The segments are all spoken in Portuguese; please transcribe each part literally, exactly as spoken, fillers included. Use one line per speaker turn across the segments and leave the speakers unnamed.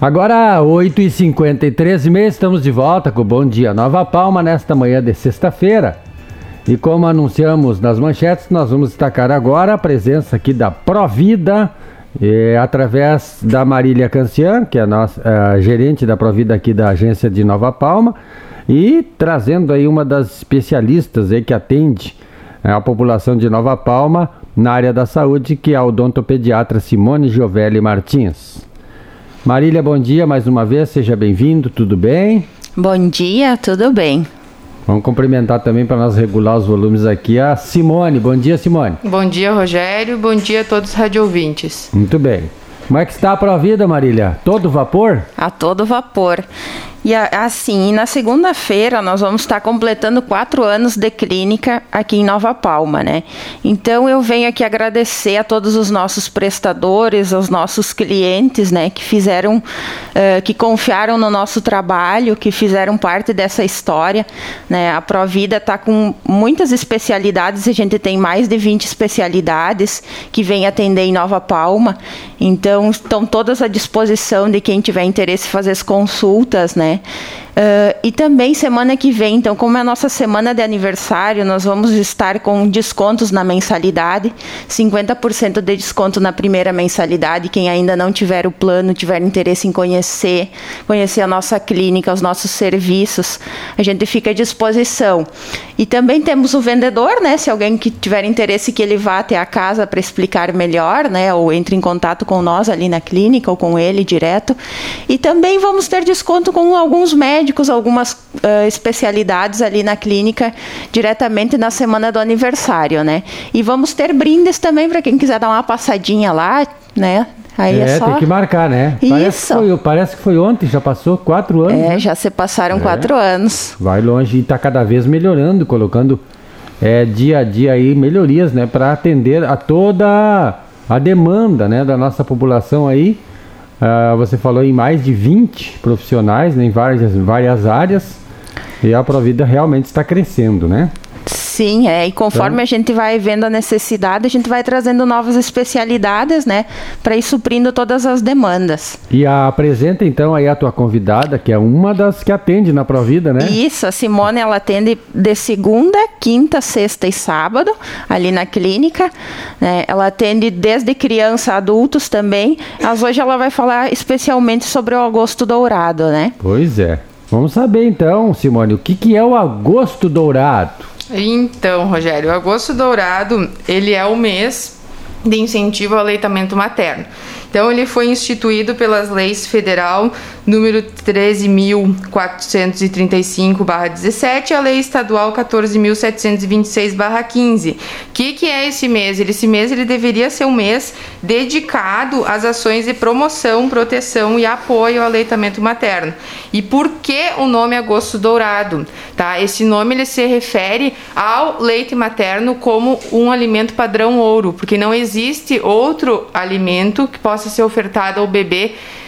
Agora, oito e cinquenta e três, estamos de volta com o Bom Dia Nova Palma nesta manhã de sexta-feira. E como anunciamos nas manchetes, nós vamos destacar agora a presença aqui da Provida, eh, através da Marília Cancian, que é a nossa a gerente da Provida aqui da agência de Nova Palma, e trazendo aí uma das especialistas aí que atende a população de Nova Palma na área da saúde, que é a odontopediatra Simone Giovelli Martins. Marília, bom dia mais uma vez, seja bem-vindo, tudo bem?
Bom dia, tudo bem.
Vamos cumprimentar também para nós regular os volumes aqui a Simone. Bom dia, Simone.
Bom dia, Rogério, bom dia a todos os radioouvintes.
Muito bem. Como é que está a Provida, Marília? Todo vapor?
A todo vapor. E assim, na segunda-feira nós vamos estar completando quatro anos de clínica aqui em Nova Palma, né? Então eu venho aqui agradecer a todos os nossos prestadores, aos nossos clientes, né? Que fizeram, uh, que confiaram no nosso trabalho, que fizeram parte dessa história, né? A Provida está com muitas especialidades, a gente tem mais de vinte especialidades que vem atender em Nova Palma. Então estão todas à disposição de quem tiver interesse em fazer as consultas, né? Uh, e também semana que vem, então, como é a nossa semana de aniversário, nós vamos estar com descontos na mensalidade, cinquenta por cento de desconto na primeira mensalidade. Quem ainda não tiver o plano, tiver interesse em conhecer, conhecer a nossa clínica, os nossos serviços, a gente fica à disposição. E também temos o vendedor, né? Se alguém que tiver interesse que ele vá até a casa para explicar melhor, né? Ou entre em contato com nós ali na clínica ou com ele direto. E também vamos ter desconto com alguns médicos, algumas uh, especialidades ali na clínica, diretamente na semana do aniversário, né? E vamos ter brindes também para quem quiser dar uma passadinha lá, né? Aí é, é só...
tem que marcar, né?
Isso.
Parece que, foi, parece que foi ontem, já passou quatro anos.
É,
né?
já se passaram é. quatro anos.
Vai longe e está cada vez melhorando, colocando é, dia a dia aí melhorias, né? Para atender a toda a demanda, né? Da nossa população aí. Uh, você falou em mais de vinte profissionais, né, em várias, várias áreas, e a Provida realmente está crescendo, né?
Sim, é, e conforme então, a gente vai vendo a necessidade, a gente vai trazendo novas especialidades, né, para ir suprindo todas as demandas.
E a, apresenta então aí a tua convidada, que é uma das que atende na Provida, né?
Isso, a Simone, ela atende de segunda, quinta, sexta e sábado, ali na clínica, né, ela atende desde criança a adultos também, mas hoje ela vai falar especialmente sobre o agosto dourado, né?
Pois é. Vamos saber então, Simone, o que, que é o agosto dourado?
Então, Rogério, o agosto dourado, ele é o mês de incentivo ao aleitamento materno. Então, ele foi instituído pelas leis federal número treze mil quatrocentos e trinta e cinco barra dezessete e a lei estadual quatorze mil setecentos e vinte e seis barra quinze. O que, que é esse mês? Esse mês ele deveria ser um mês dedicado às ações de promoção, proteção e apoio ao aleitamento materno. E por que o nome Agosto Dourado? Tá? Esse nome ele se refere ao leite materno como um alimento padrão ouro, porque não existe outro alimento que possa ser ofertado ao bebê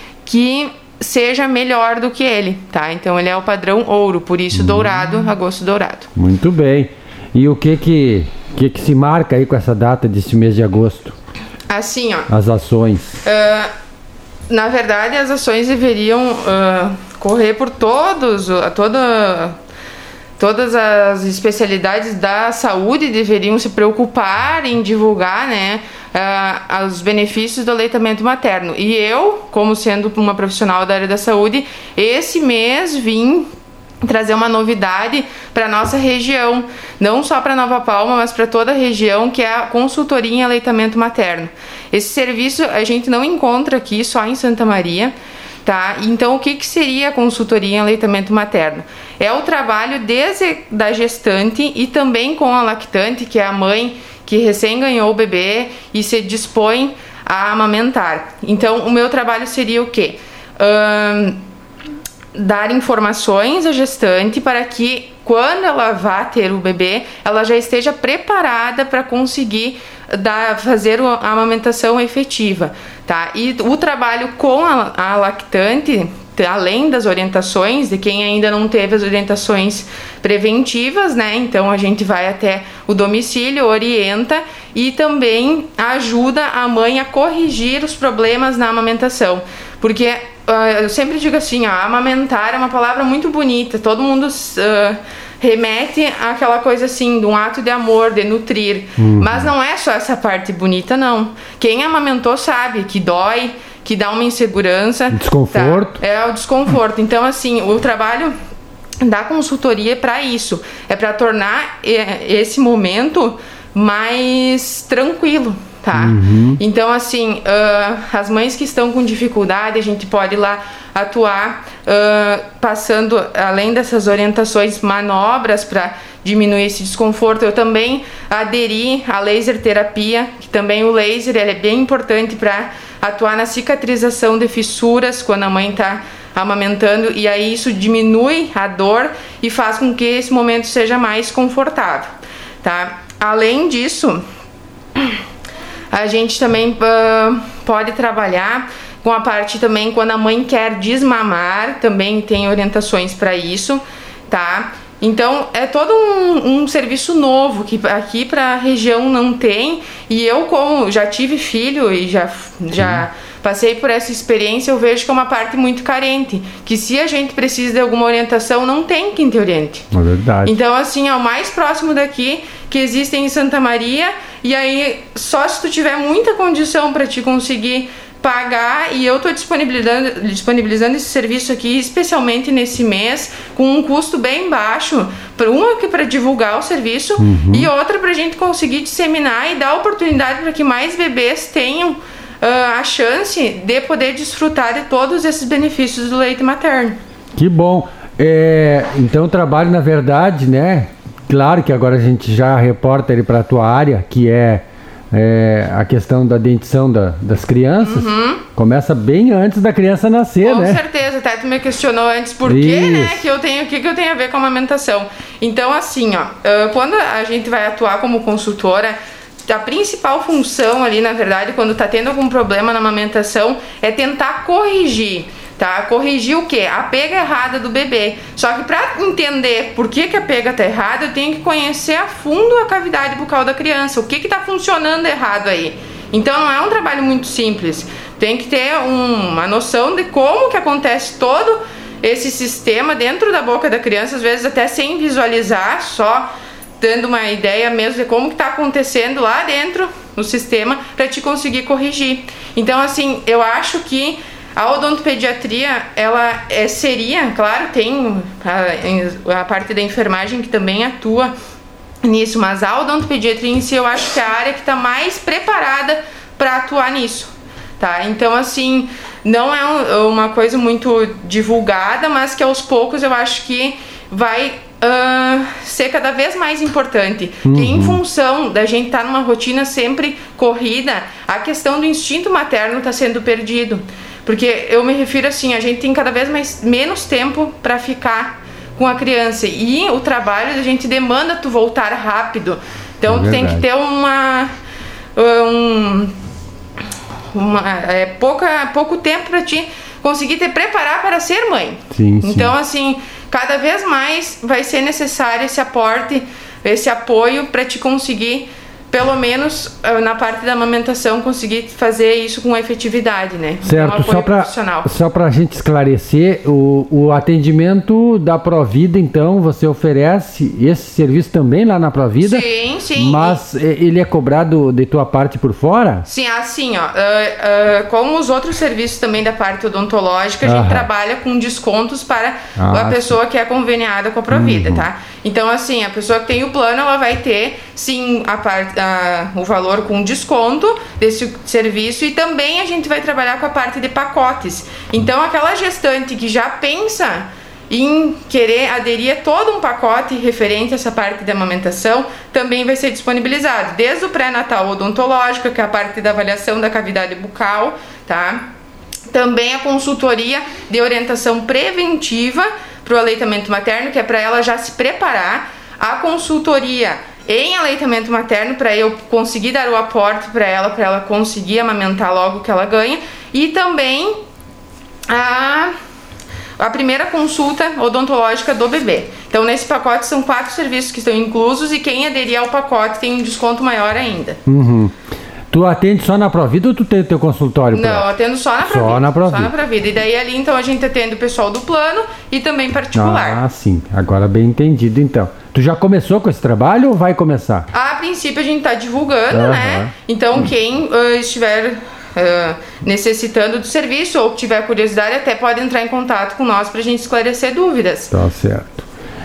que seja melhor do que ele, tá? Então ele é o padrão ouro, por isso hum. dourado, agosto dourado.
Muito bem. E o que que, que que se marca aí com essa data desse mês de agosto?
Assim, ó.
As ações.
Uh, na verdade, as ações deveriam uh, correr por todos, toda... Todas as especialidades da saúde deveriam se preocupar em divulgar, né, uh, os benefícios do aleitamento materno. E eu, como sendo uma profissional da área da saúde, esse mês vim trazer uma novidade para a nossa região, não só para Nova Palma, mas para toda a região, que é a consultoria em aleitamento materno. Esse serviço a gente não encontra aqui, só em Santa Maria. Tá? Então, o que, que seria a consultoria em aleitamento materno? É o trabalho desde da gestante e também com a lactante, que é a mãe que recém ganhou o bebê e se dispõe a amamentar. Então, o meu trabalho seria o quê? Um, dar informações à gestante para que, quando ela vá ter o bebê, ela já esteja preparada para conseguir dar, fazer a amamentação efetiva. Tá? E o trabalho com a, a lactante, além das orientações, de quem ainda não teve as orientações preventivas, né? Então a gente vai até o domicílio, orienta e também ajuda a mãe a corrigir os problemas na amamentação. Porque uh, eu sempre digo assim, ó, amamentar é uma palavra muito bonita, todo mundo uh, remete àquela coisa assim, de um ato de amor, de nutrir, uhum. mas não é só essa parte bonita, não. Quem amamentou sabe que dói, que dá uma insegurança.
Desconforto.
Tá? É o desconforto. Então, assim, o trabalho da consultoria é para isso, é para tornar esse momento mais tranquilo, tá? Uhum. Então, assim, uh, as mães que estão com dificuldade, a gente pode ir lá atuar, uh, passando, além dessas orientações, manobras para diminuir esse desconforto. Eu também aderi à laser terapia, que também o laser ele é bem importante para atuar na cicatrização de fissuras quando a mãe está amamentando, e aí isso diminui a dor e faz com que esse momento seja mais confortável, tá? Além disso, a gente também uh, pode trabalhar com a parte também quando a mãe quer desmamar, também tem orientações para isso, tá? Então é todo um, um serviço novo que aqui para a região não tem, e eu, como já tive filho e já, já passei por essa experiência, eu vejo que é uma parte muito carente, que se a gente precisa de alguma orientação, não tem quem te oriente.
É verdade.
Então, assim, é o mais próximo daqui que existe em Santa Maria, e aí só se tu tiver muita condição para te conseguir pagar, e eu estou disponibilizando, disponibilizando esse serviço aqui, especialmente nesse mês, com um custo bem baixo, para uma que para divulgar o serviço, uhum. e outra para a gente conseguir disseminar e dar oportunidade para que mais bebês tenham uh, a chance de poder desfrutar de todos esses benefícios do leite materno.
Que bom. É, então o trabalho, na verdade, né? Claro que agora a gente já reporta ele para a tua área, que é É, a questão da dentição da, das crianças, uhum. começa bem antes da criança nascer,
com
né?
Com certeza, até tu me questionou antes por que, né, que eu tenho, que, que eu tenho a ver com a amamentação. Então, assim, ó, quando a gente vai atuar como consultora, a principal função ali, na verdade, quando tá tendo algum problema na amamentação, é tentar corrigir. Tá? Corrigir o quê? A pega errada do bebê. Só que para entender por que, que a pega tá errada, eu tenho que conhecer a fundo a cavidade bucal da criança, o que que tá funcionando errado aí. Então não é um trabalho muito simples. Tem que ter um, uma noção de como que acontece todo esse sistema dentro da boca da criança, às vezes até sem visualizar, só dando uma ideia mesmo de como que tá acontecendo lá dentro no sistema para te conseguir corrigir. Então, assim, eu acho que a odontopediatria, ela é, seria, claro, tem a, a parte da enfermagem que também atua nisso, mas a odontopediatria em si eu acho que é a área que está mais preparada para atuar nisso, tá? Então, assim, não é um, uma coisa muito divulgada, mas que aos poucos eu acho que vai uh, ser cada vez mais importante. Uhum. Que em função da gente estar tá numa rotina sempre corrida, a questão do instinto materno está sendo perdido. Porque eu me refiro assim, a gente tem cada vez mais, menos tempo para ficar com a criança, e o trabalho a gente demanda tu voltar rápido. Então é tu tem que ter uma, um, uma é, pouca, pouco tempo para te conseguir te preparar para ser mãe.
Sim,
então
sim.
assim, cada vez mais vai ser necessário esse aporte, esse apoio para te conseguir, pelo menos na parte da amamentação, conseguir fazer isso com efetividade, né?
Certo,
um
só para só para a gente esclarecer, o, o atendimento da Provida, então, você oferece esse serviço também lá na Provida?
Sim, sim.
Mas ele é cobrado de tua parte por fora?
Sim, assim, ó, uh, uh, como os outros serviços também da parte odontológica, a gente Aham. trabalha com descontos para ah, a pessoa sim. que é conveniada com a Provida, uhum. tá? Então, assim, a pessoa que tem o plano, ela vai ter, sim, a parte, a, o valor com desconto desse serviço, e também a gente vai trabalhar com a parte de pacotes. Então, aquela gestante que já pensa em querer aderir a todo um pacote referente a essa parte da amamentação, também vai ser disponibilizado, desde o pré-natal odontológico, que é a parte da avaliação da cavidade bucal, tá? Também a consultoria de orientação preventiva para o aleitamento materno, que é para ela já se preparar, a consultoria em aleitamento materno, para eu conseguir dar o aporte para ela, para ela conseguir amamentar logo que ela ganha, e também a, a primeira consulta odontológica do bebê. Então, nesse pacote são quatro serviços que estão inclusos, e quem aderir ao pacote tem um desconto maior ainda.
Uhum. Tu atende só na Provida ou tu tem o teu consultório?
Não, eu atendo só na Provida.
Só na Provida.
Só na Provida. E daí ali, então, a gente atende o pessoal do plano e também particular.
Ah, sim. Agora bem entendido, então. Tu já começou com esse trabalho ou vai começar?
A princípio, a gente está divulgando,
uhum.
né? Então, quem uh, estiver uh, necessitando do serviço ou tiver curiosidade, até pode entrar em contato com nós para a gente esclarecer dúvidas.
Tá certo.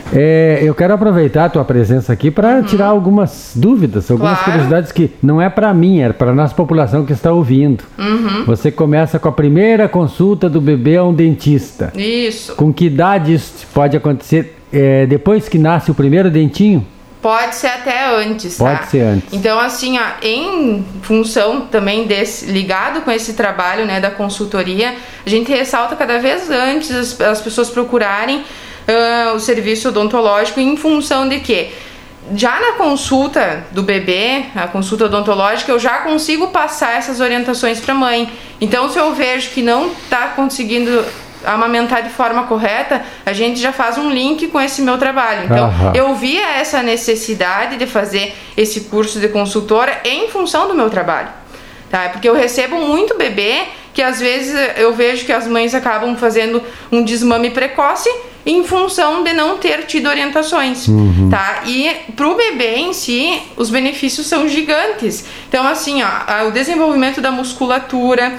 É, eu quero aproveitar a tua presença aqui para uhum. tirar algumas dúvidas, algumas claro. curiosidades que não é para mim, é para a nossa população que está ouvindo.
Uhum.
Você começa com a primeira consulta do bebê a um dentista.
Isso.
Com que idade isso pode acontecer? É, depois que nasce o primeiro dentinho?
Pode ser até antes,
Pode
tá?
ser antes.
Então, assim, ó, em função também desse, ligado com esse trabalho, né, da consultoria, a gente ressalta cada vez antes as, as pessoas procurarem Uh, o serviço odontológico em função de que já na consulta do bebê, a consulta odontológica, eu já consigo passar essas orientações para a mãe. Então, se eu vejo que não está conseguindo amamentar de forma correta, a gente já faz um link com esse meu trabalho. Então, uhum. eu via essa necessidade de fazer esse curso de consultora em função do meu trabalho, tá? Porque eu recebo muito bebê que às vezes eu vejo que as mães acabam fazendo um desmame precoce em função de não ter tido orientações, uhum. tá? E pro bebê em si, os benefícios são gigantes. Então, assim, ó, o desenvolvimento da musculatura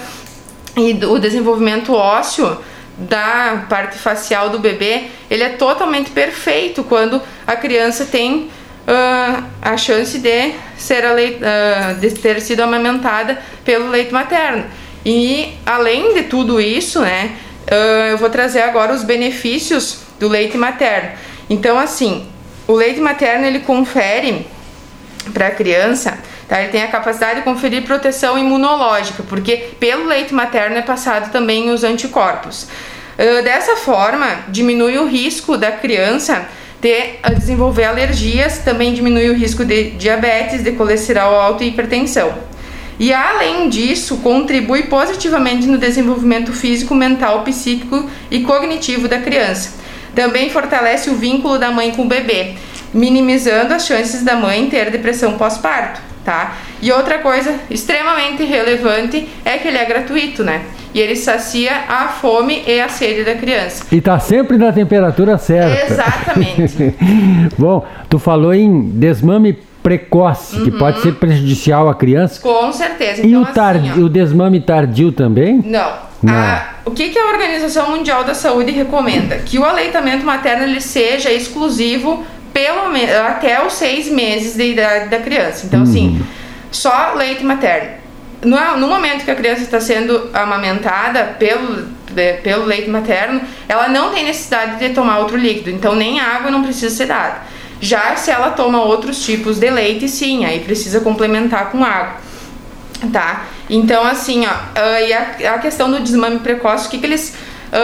e o desenvolvimento ósseo da parte facial do bebê, ele é totalmente perfeito quando a criança tem uh, a chance de, ser a leite, uh, de ter sido amamentada pelo leite materno. E além de tudo isso, né, uh, eu vou trazer agora os benefícios do leite materno. Então, assim, o leite materno ele confere para a criança, tá, ele tem a capacidade de conferir proteção imunológica, porque pelo leite materno é passado também os anticorpos. Uh, dessa forma, diminui o risco da criança de desenvolver alergias, também diminui o risco de diabetes, de colesterol alto e hipertensão. E além disso, contribui positivamente no desenvolvimento físico, mental, psíquico e cognitivo da criança. Também fortalece o vínculo da mãe com o bebê, minimizando as chances da mãe ter depressão pós-parto, tá? E outra coisa extremamente relevante é que ele é gratuito, né? E ele sacia a fome e a sede da criança.
E tá sempre na temperatura certa.
Exatamente.
Bom, tu falou em desmame precoce, uhum. que pode ser prejudicial à criança.
Com certeza.
E
então,
o, tardi-
assim,
o desmame tardio também?
Não.
Não.
A, o que, que a Organização Mundial da Saúde recomenda? Que o aleitamento materno ele seja exclusivo pelo me- até os seis meses de idade da criança. Então, uhum. assim, só leite materno. No, no momento que a criança está sendo amamentada pelo, de, pelo leite materno, ela não tem necessidade de tomar outro líquido. Então, nem água não precisa ser dada. Já se ela toma outros tipos de leite, sim, aí precisa complementar com água, tá? Então, assim, ó, uh, e a, a questão do desmame precoce, o que que eles,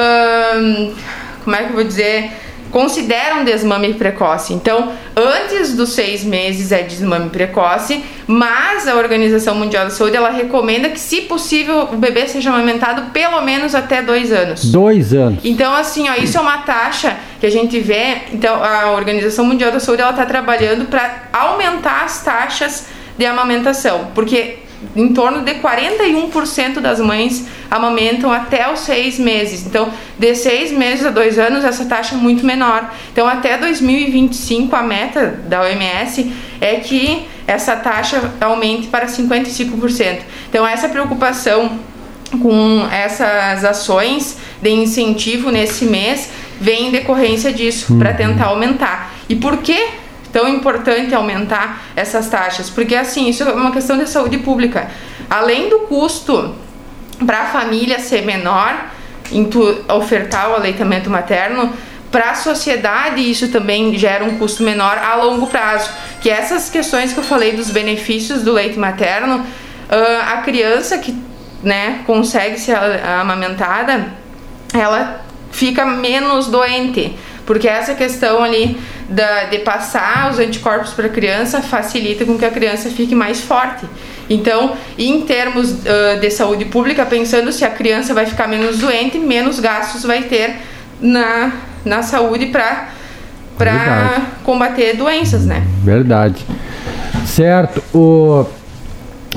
uh, como é que eu vou dizer, consideram desmame precoce? Então, antes dos seis meses é desmame precoce, mas a Organização Mundial da Saúde, ela recomenda que, se possível, o bebê seja amamentado pelo menos até dois anos.
Dois anos.
Então, assim, ó, isso é uma taxa que a gente vê. Então, a Organização Mundial da Saúde, ela está trabalhando para aumentar as taxas de amamentação, porque em torno de quarenta e um por cento das mães amamentam até os seis meses. Então, de seis meses a dois anos, essa taxa é muito menor. Então, até dois mil e vinte e cinco, a meta da O M S é que essa taxa aumente para cinquenta e cinco por cento. Então, essa preocupação com essas ações de incentivo nesse mês vem em decorrência disso, uhum. para tentar aumentar. E por que tão importante aumentar essas taxas? Porque, assim, isso é uma questão de saúde pública. Além do custo para a família ser menor em tu ofertar o aleitamento materno, para a sociedade isso também gera um custo menor a longo prazo. Que essas questões que eu falei dos benefícios do leite materno, uh, a criança que, né, consegue ser amamentada, ela fica menos doente, porque essa questão ali da, de passar os anticorpos para a criança facilita com que a criança fique mais forte. Então, em termos uh, de saúde pública, pensando se a criança vai ficar menos doente, menos gastos vai ter na, na saúde para para combater doenças, né?
Verdade. Certo. O...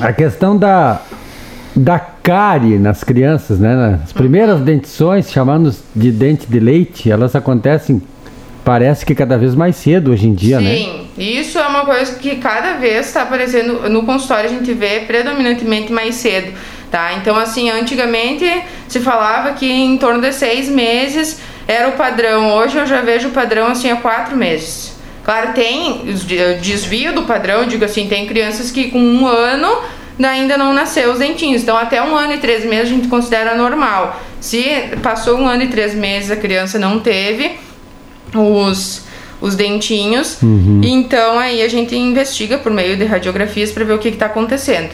A questão da, da cárie nas crianças, né? As primeiras dentições, chamando de dente de leite, elas acontecem, parece que cada vez mais cedo hoje em dia,
Sim,
né?
Sim, isso é uma coisa que cada vez está aparecendo no consultório, a gente vê predominantemente mais cedo, tá? Então, assim, antigamente se falava que em torno de seis meses era o padrão. Hoje eu já vejo o padrão, assim, há quatro meses. Claro, tem desvio do padrão, digo assim, tem crianças que com um ano ainda não nasceu os dentinhos. Então, até um ano e três meses a gente considera normal. Se passou um ano e três meses a criança não teve os, os dentinhos, uhum. Então aí a gente investiga por meio de radiografias para ver o que está acontecendo.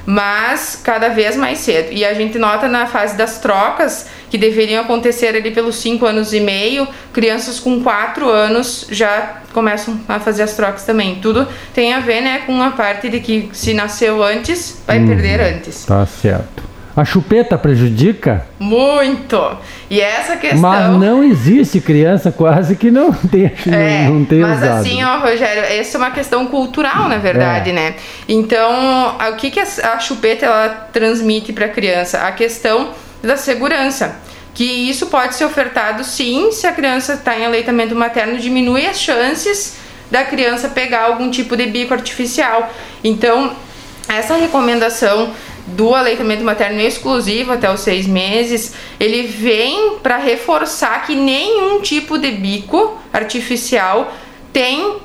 Mas cada vez mais cedo. E a gente nota na fase das trocas, que deveriam acontecer ali pelos cinco anos e meio, crianças com quatro anos já começam a fazer as trocas também. Tudo tem a ver, né, com a parte de que se nasceu antes, vai hum, perder antes.
Tá certo. A chupeta prejudica?
Muito! E essa questão...
Mas não existe criança quase que não tenha,
é,
não tenha
mas
usado.
Assim, ó, Rogério, essa é uma questão cultural, na verdade, é. né? Então, o que, que a chupeta ela transmite para a criança? A questão da segurança. Que isso pode ser ofertado, sim, se a criança está em aleitamento materno, diminui as chances da criança pegar algum tipo de bico artificial. Então, essa recomendação do aleitamento materno exclusivo até os seis meses, ele vem para reforçar que nenhum tipo de bico artificial tem uh,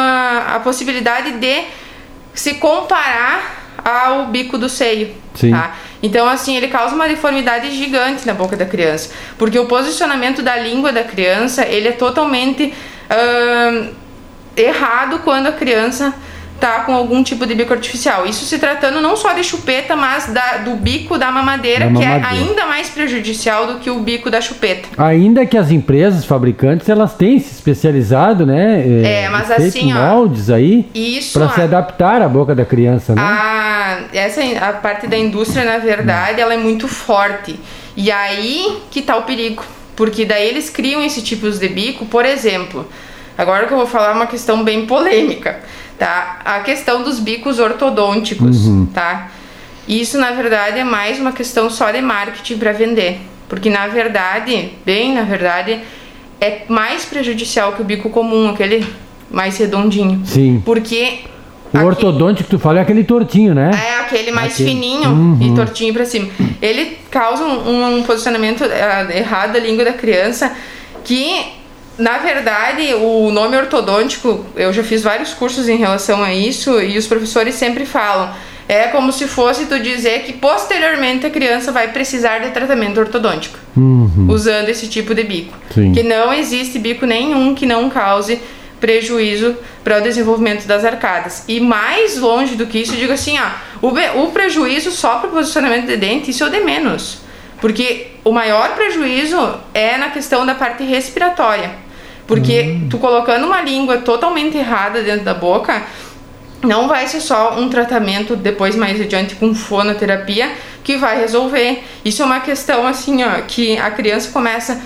a possibilidade de se comparar ao bico do seio.
Sim.
Tá? Então, assim, ele causa uma deformidade gigante na boca da criança, porque o posicionamento da língua da criança, ele é totalmente uh, errado quando a criança tá com algum tipo de bico artificial. Isso se tratando não só de chupeta, mas da, do bico da mamadeira, da mamadeira, que é ainda mais prejudicial do que o bico da chupeta.
Ainda que as empresas fabricantes, elas têm se especializado, né?
É, mas assim, ó,
moldes aí para se
a,
adaptar à boca da criança, né?
A, essa, a parte da indústria, na verdade, ela é muito forte. E aí que tá o perigo. Porque daí eles criam esse tipo de bico, por exemplo. Agora que eu vou falar uma questão bem polêmica, tá? A questão dos bicos ortodônticos, uhum. tá? Isso, na verdade, é mais uma questão só de marketing para vender. Porque, na verdade, bem na verdade, é mais prejudicial que o bico comum, aquele mais redondinho.
Sim.
Porque...
O aqui, ortodôntico que tu fala é aquele tortinho, né?
É, aquele mais
aquele.
fininho uhum. e tortinho para cima. Ele causa um, um posicionamento uh, errado da língua da criança que... Na verdade, o nome ortodôntico, eu já fiz vários cursos em relação a isso e os professores sempre falam, é como se fosse tu dizer que posteriormente a criança vai precisar de tratamento ortodôntico, uhum. usando esse tipo de bico. Sim. Que não existe bico nenhum que não cause prejuízo para o desenvolvimento das arcadas. E mais longe do que isso, eu digo assim, ó, o, o prejuízo só para o posicionamento de dente, isso é o de menos. Porque o maior prejuízo é na questão da parte respiratória. Porque hum. tu colocando uma língua totalmente errada dentro da boca, não vai ser só um tratamento depois mais adiante com fonoterapia que vai resolver. Isso é uma questão assim, ó, que a criança começa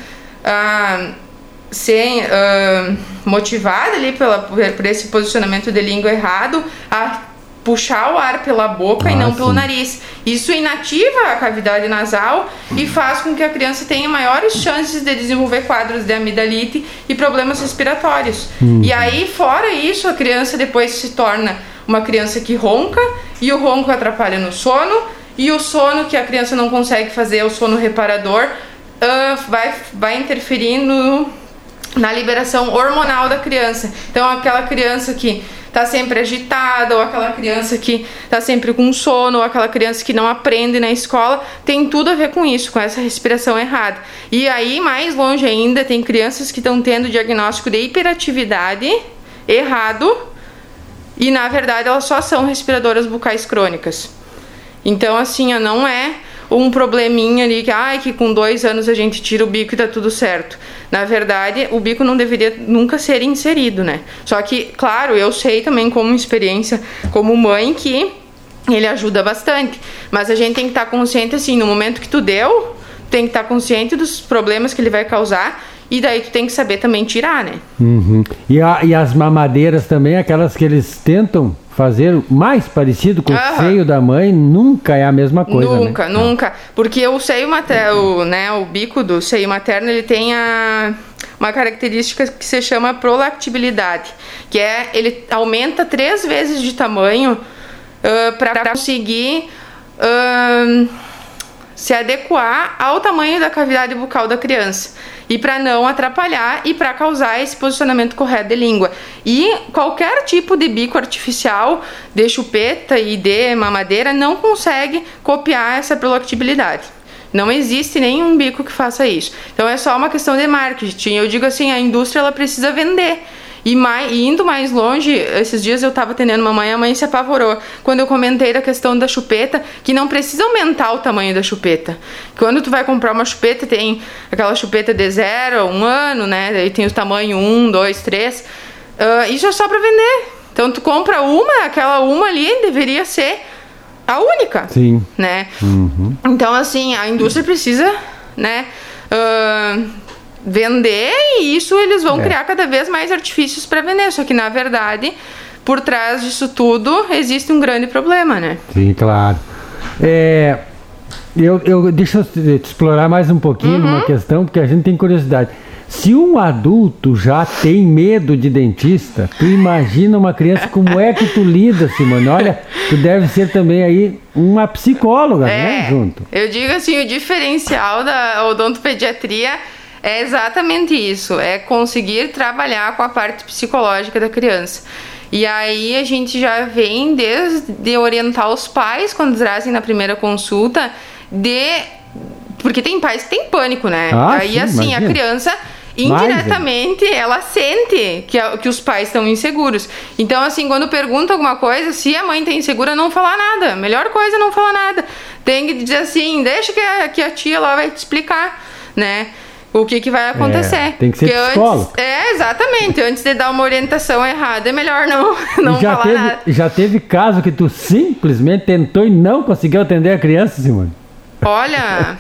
a ser uh, motivada ali pela, por esse posicionamento de língua errado, a puxar o ar pela boca ah, e não sim. pelo nariz. Isso inativa a cavidade nasal e faz com que a criança tenha maiores chances de desenvolver quadros de amidalite e problemas respiratórios. Hum. E aí, fora isso, a criança depois se torna uma criança que ronca, e o ronco atrapalha no sono, e o sono que a criança não consegue fazer, o sono reparador, uh, vai, vai interferir no, na liberação hormonal da criança. Então, aquela criança que tá sempre agitada, ou aquela criança que tá sempre com sono, ou aquela criança que não aprende na escola, tem tudo a ver com isso, com essa respiração errada. E aí, mais longe ainda, tem crianças que estão tendo diagnóstico de hiperatividade errado, e na verdade elas só são respiradoras bucais crônicas. Então, assim, ó, não é um probleminha ali que, ai, que com dois anos a gente tira o bico e tá tudo certo. Na verdade, o bico não deveria nunca ser inserido, né? Só que, claro, eu sei também como experiência, como mãe, que ele ajuda bastante. Mas a gente tem que estar consciente, assim, no momento que tu deu, tem que estar consciente dos problemas que ele vai causar, e daí tu tem que saber também tirar, né?
Uhum. E, a, e as mamadeiras também, aquelas que eles tentam fazer mais parecido com
Aham.
o seio da mãe nunca é a mesma coisa,
Nunca,
né?
nunca. Porque o seio materno, né, o bico do seio materno, ele tem a, uma característica que se chama prolactibilidade, que é, ele aumenta três vezes de tamanho uh, para conseguir uh, se adequar ao tamanho da cavidade bucal da criança. E para não atrapalhar e para causar esse posicionamento correto de língua. E qualquer tipo de bico artificial, de chupeta e de mamadeira, não consegue copiar essa prolactibilidade. Não existe nenhum bico que faça isso. Então é só uma questão de marketing. Eu digo assim, a indústria ela precisa vender. E, mais, e indo mais longe, esses dias eu estava atendendo uma mãe, a mãe se apavorou quando eu comentei da questão da chupeta, que não precisa aumentar o tamanho da chupeta. Quando tu vai comprar uma chupeta, tem aquela chupeta de zero, um ano, né? Daí tem o tamanho um, dois, três. Uh, isso é só para vender. Então tu compra uma, aquela uma ali deveria ser a única.
Sim.
Né?
Uhum.
Então, assim, a indústria precisa, né? Uh, vender, e isso eles vão
é.
criar cada vez mais artifícios para vender, só que na verdade por trás disso tudo existe um grande problema, né?
Sim, claro. É, eu, eu, deixa eu te explorar mais um pouquinho
Uhum.
numa questão, porque a gente tem curiosidade. Se um adulto já tem medo de dentista, tu imagina uma criança, como é que tu lida, Simone? Olha, tu deve ser também aí uma psicóloga,
É,
né, junto?
eu digo assim, o diferencial da odontopediatria é exatamente isso, é conseguir trabalhar com a parte psicológica da criança. E aí a gente já vem desde orientar os pais quando trazem na primeira consulta, de porque tem pais que tem pânico, né?
Ah,
aí
sim,
assim,
imagina.
a criança indiretamente ela sente que, a, que os pais estão inseguros. Então assim, quando pergunta alguma coisa, se a mãe tá insegura, não falar nada. Melhor coisa é não falar nada. Tem que dizer assim, deixa que a, que a tia lá vai te explicar, né? O que, que vai acontecer.
É, tem que ser
Porque
psicólogo.
antes, é, exatamente. Antes de dar uma orientação errada, é melhor não, não
já
falar
teve,
nada.
Já teve caso que tu simplesmente tentou e não conseguiu atender a criança, Simone?
Olha,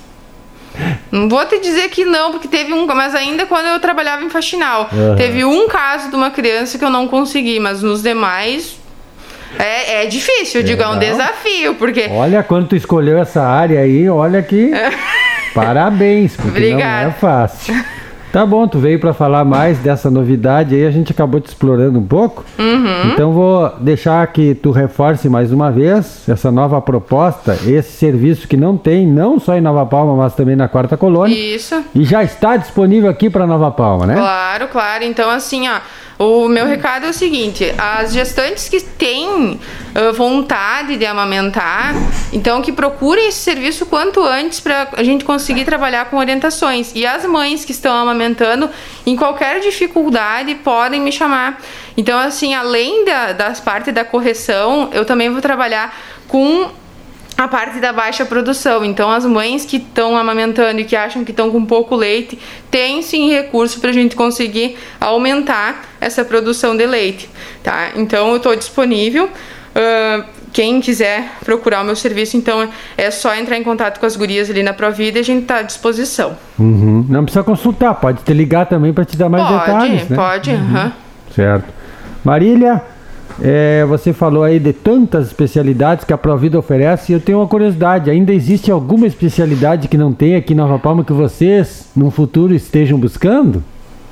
não vou te dizer que não, porque teve um... Mas ainda quando eu trabalhava em faxinal,
Uhum.
teve um caso de uma criança que eu não consegui, mas nos demais... É, é difícil, eu digo, é um
Legal.
desafio, porque...
Olha, quando tu escolheu essa área aí, olha que... Parabéns, porque
Obrigada.
não é fácil. Tá bom, tu veio para falar mais dessa novidade aí, a gente acabou te explorando um pouco.
Uhum.
Então vou deixar que tu reforce mais uma vez essa nova proposta, esse serviço que não tem, não só em Nova Palma, mas também na Quarta Colônia.
Isso.
E já está disponível aqui para Nova Palma, né?
Claro, claro. Então, assim, ó, o meu recado é o seguinte: as gestantes que têm uh, vontade de amamentar, então que procurem esse serviço quanto antes para a gente conseguir trabalhar com orientações. E as mães que estão amamentando, em qualquer dificuldade, podem me chamar. Então, assim, além da, das partes da correção, eu também vou trabalhar com a parte da baixa produção. Então as mães que estão amamentando e que acham que estão com pouco leite, tem sim recurso para a gente conseguir aumentar essa produção de leite, tá? Então eu estou disponível. Uh, quem quiser procurar o meu serviço, então é só entrar em contato com as gurias ali na Provida e a gente está à disposição.
Uhum. Não precisa consultar, pode te ligar também para te dar mais
pode,
detalhes, né?
Pode, pode.
Uhum.
Uhum.
Certo. Marília, é, você falou aí de tantas especialidades que a Provida oferece, e eu tenho uma curiosidade, ainda existe alguma especialidade que não tem aqui em Nova Palma que vocês, no futuro, estejam buscando?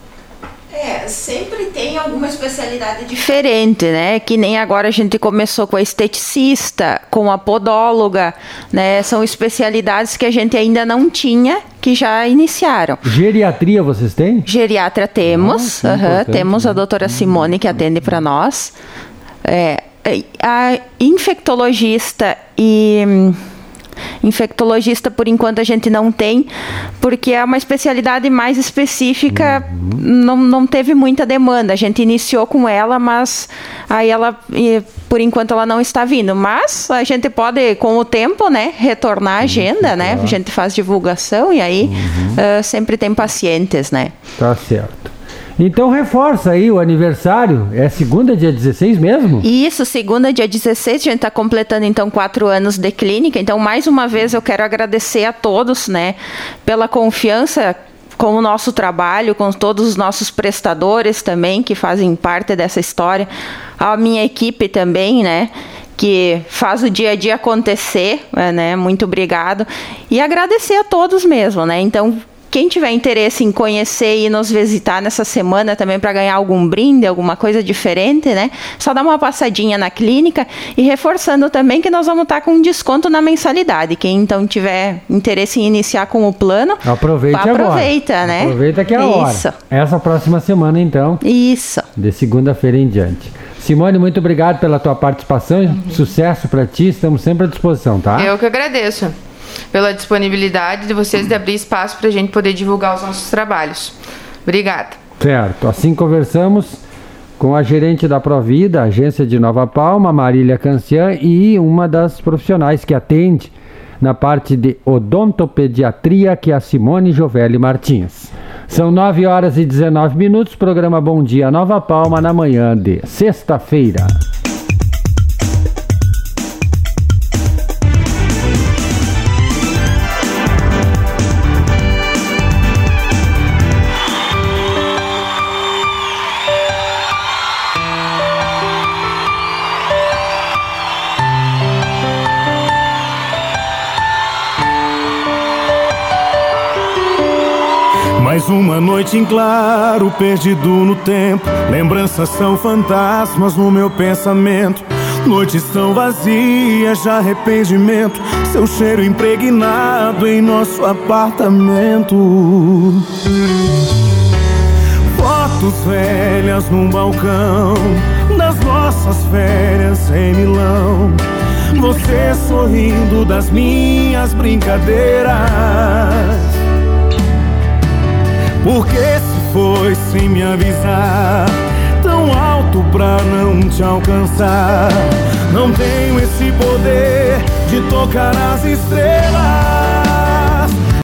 É, sempre tem alguma especialidade diferente, né? Que nem agora a gente começou com a esteticista, com a podóloga, né? São especialidades que a gente ainda não tinha, que já iniciaram.
Geriatria vocês têm?
Geriatra temos,
Ah,
uhum,
importante,
temos a
né?
doutora Simone que atende para nós. É, a infectologista e... Infectologista, por enquanto, a gente não tem, porque é uma especialidade mais específica, uhum. não, não teve muita demanda. A gente iniciou com ela, mas aí ela, por enquanto, ela não está vindo. Mas a gente pode, com o tempo, né, retornar a agenda, uhum, né? Claro. A gente faz divulgação e aí uhum. uh, sempre tem pacientes, né?
Tá certo. Então reforça aí o aniversário, é segunda, dia dezesseis mesmo?
Isso, segunda, dia dezesseis, a gente está completando então quatro anos de clínica, então mais uma vez eu quero agradecer a todos, né, pela confiança com o nosso trabalho, com todos os nossos prestadores também, que fazem parte dessa história, a minha equipe também, né, que faz o dia a dia acontecer, né, muito obrigado, e agradecer a todos mesmo, né, então, quem tiver interesse em conhecer e nos visitar nessa semana também para ganhar algum brinde, alguma coisa diferente, né? Só dá uma passadinha na clínica e reforçando também que nós vamos estar com um desconto na mensalidade. Quem então tiver interesse em iniciar com o plano,
aproveite
aproveita,
agora.
né?
Aproveita que é a hora.
Isso.
Essa próxima semana, então.
Isso.
De segunda-feira em diante. Simone, muito obrigado pela tua participação. Uhum. Sucesso para ti. Estamos sempre à disposição, tá?
Eu que agradeço pela disponibilidade de vocês de abrir espaço para a gente poder divulgar os nossos trabalhos. Obrigada.
Certo. Assim conversamos com a gerente da Provida, agência de Nova Palma, Marília Cancian, e uma das profissionais que atende na parte de odontopediatria, que é a Simone Giovelli Martins. São nove horas e dezenove minutos, programa Bom Dia Nova Palma, na manhã de sexta-feira.
Mais uma noite em claro, perdido no tempo. Lembranças são fantasmas no meu pensamento. Noites tão vazias de arrependimento. Seu cheiro impregnado em nosso apartamento. Fotos velhas num balcão das nossas férias em Milão. Você sorrindo das minhas brincadeiras. Porque se foi sem me avisar, tão alto pra não te alcançar. Não tenho esse poder de tocar as estrelas.